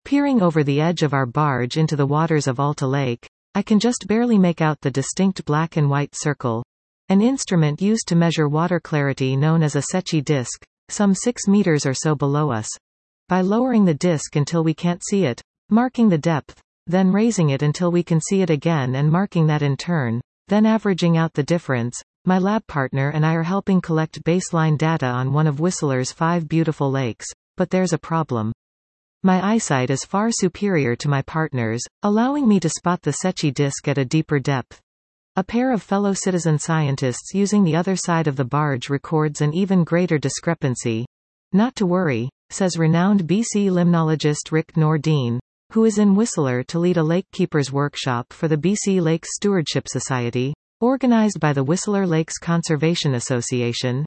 Peering over the edge of our barge into the waters of Alta Lake, I can just barely make out the distinct black and white circle, an instrument used to measure water clarity known as a Secchi disk, some 6 meters or so below us. By lowering the disk until we can't see it, marking the depth, then raising it until we can see it again and marking that in turn, then averaging out the difference, my lab partner and I are helping collect baseline data on one of Whistler's 5 beautiful lakes. But there's a problem. My eyesight is far superior to my partner's, allowing me to spot the Secchi disk at a deeper depth. A pair of fellow citizen scientists using the other side of the barge records an even greater discrepancy. Not to worry, says renowned BC limnologist Rick Nordin, who is in Whistler to lead a lakekeepers workshop for the BC Lakes Stewardship Society, organized by the Whistler Lakes Conservation Association,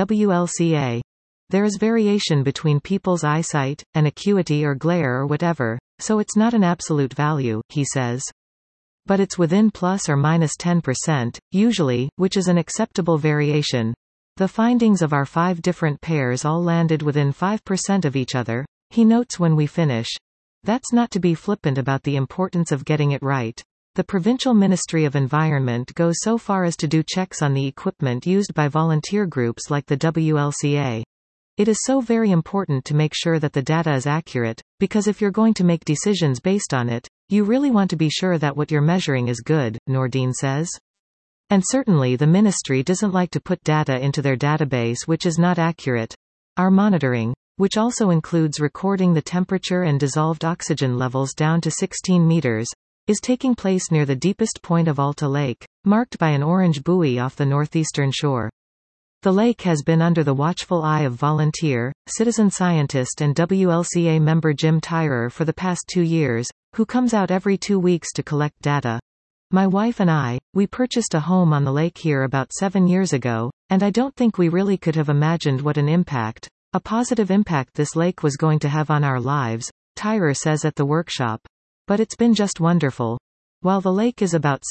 WLCA. There is variation between people's eyesight, and acuity or glare or whatever, so it's not an absolute value, he says. But it's within plus or minus 10%, usually, which is an acceptable variation. The findings of our 5 different pairs all landed within 5% of each other, he notes when we finish. That's not to be flippant about the importance of getting it right. The Provincial Ministry of Environment goes so far as to do checks on the equipment used by volunteer groups like the WLCA. It is so very important to make sure that the data is accurate, because if you're going to make decisions based on it, you really want to be sure that what you're measuring is good, Nordin says. And certainly the ministry doesn't like to put data into their database which is not accurate. Our monitoring, which also includes recording the temperature and dissolved oxygen levels down to 16 meters, is taking place near the deepest point of Alta Lake, marked by an orange buoy off the northeastern shore. The lake has been under the watchful eye of volunteer, citizen scientist and WLCA member Jim Tyrer for the past 2 years, who comes out every 2 weeks to collect data. My wife and I, we purchased a home on the lake here about 7 years ago, and I don't think we really could have imagined what an impact, a positive impact this lake was going to have on our lives, Tyrer says at the workshop. But it's been just wonderful. While the lake is about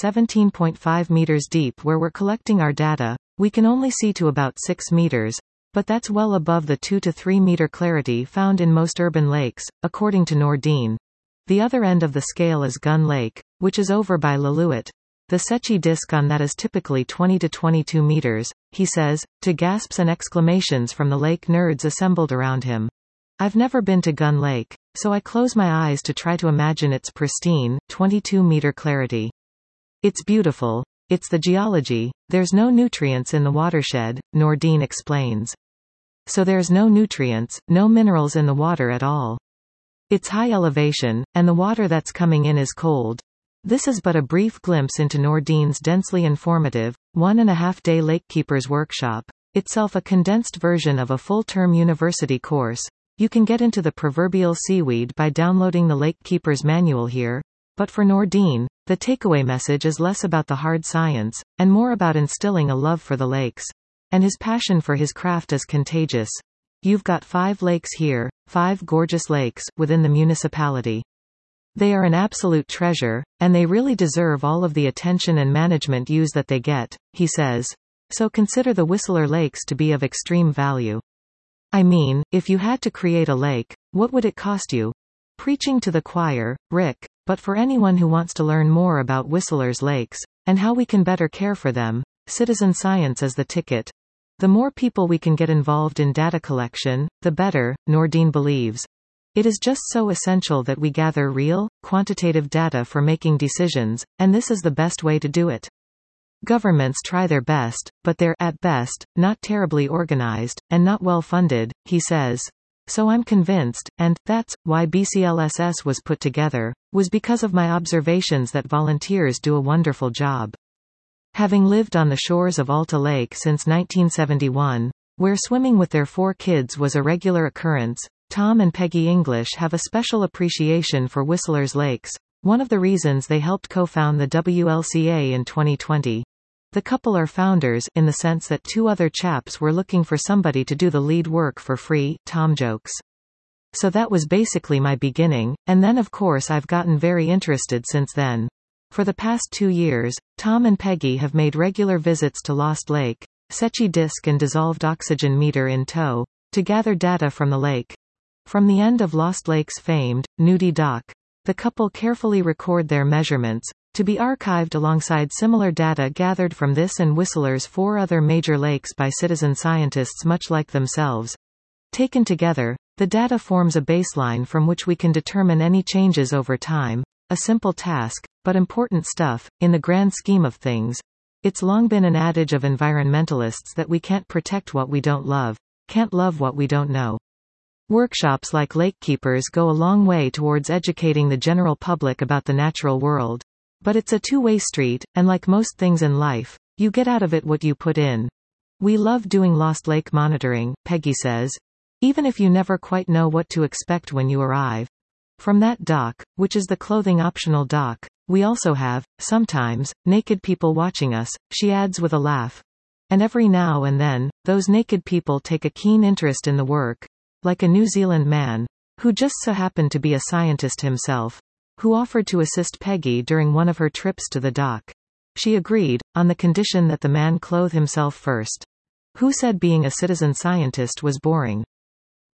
17.5 meters deep where we're collecting our data, we can only see to about 6 meters, but that's well above the 2 to 3 meter clarity found in most urban lakes, according to Nordin. The other end of the scale is Gun Lake, which is over by Lillooet. The Secchi disk on that is typically 20 to 22 meters, he says, to gasps and exclamations from the lake nerds assembled around him. I've never been to Gun Lake, so I close my eyes to try to imagine its pristine, 22-meter clarity. It's beautiful. It's the geology. There's no nutrients in the watershed, Nordin explains. So there's no nutrients, no minerals in the water at all. It's high elevation, and the water that's coming in is cold. This is but a brief glimpse into Nordin's densely informative, 1.5-day Lakekeepers workshop, itself a condensed version of a full-term university course. You can get into the proverbial seaweed by downloading the Lakekeepers manual here, but for Nordin, the takeaway message is less about the hard science, and more about instilling a love for the lakes. And his passion for his craft is contagious. You've got 5 lakes here, 5 gorgeous lakes, within the municipality. They are an absolute treasure, and they really deserve all of the attention and management use that they get, he says. So consider the Whistler Lakes to be of extreme value. I mean, if you had to create a lake, what would it cost you? Preaching to the choir, Rick, but for anyone who wants to learn more about Whistler's lakes, and how we can better care for them, citizen science is the ticket. The more people we can get involved in data collection, the better, Nordin believes. It is just so essential that we gather real, quantitative data for making decisions, and this is the best way to do it. Governments try their best, but they're, at best, not terribly organized, and not well funded, he says. So I'm convinced, and that's why BCLSS was put together, was because of my observations that volunteers do a wonderful job. Having lived on the shores of Alta Lake since 1971, where swimming with their 4 kids was a regular occurrence, Tom and Peggy English have a special appreciation for Whistler's lakes, one of the reasons they helped co-found the WLCA in 2020. The couple are founders, in the sense that 2 other chaps were looking for somebody to do the lead work for free, Tom jokes. So that was basically my beginning, and then of course I've gotten very interested since then. For the past 2 years, Tom and Peggy have made regular visits to Lost Lake, Secchi disk and dissolved oxygen meter in tow, to gather data from the lake. From the end of Lost Lake's famed, nudie dock. The couple carefully record their measurements, to be archived alongside similar data gathered from this and Whistler's 4 other major lakes by citizen scientists much like themselves. Taken together, the data forms a baseline from which we can determine any changes over time. A simple task, but important stuff, in the grand scheme of things. It's long been an adage of environmentalists that we can't protect what we don't love, can't love what we don't know. Workshops like Lakekeepers go a long way towards educating the general public about the natural world. But it's a two-way street, and like most things in life, you get out of it what you put in. We love doing Lost Lake monitoring, Peggy says. Even if you never quite know what to expect when you arrive. From that dock, which is the clothing-optional dock, we also have, sometimes, naked people watching us, she adds with a laugh. And every now and then, those naked people take a keen interest in the work. Like a New Zealand man, who just so happened to be a scientist himself, who offered to assist Peggy during one of her trips to the dock. She agreed, on the condition that the man clothe himself first. Who said being a citizen scientist was boring?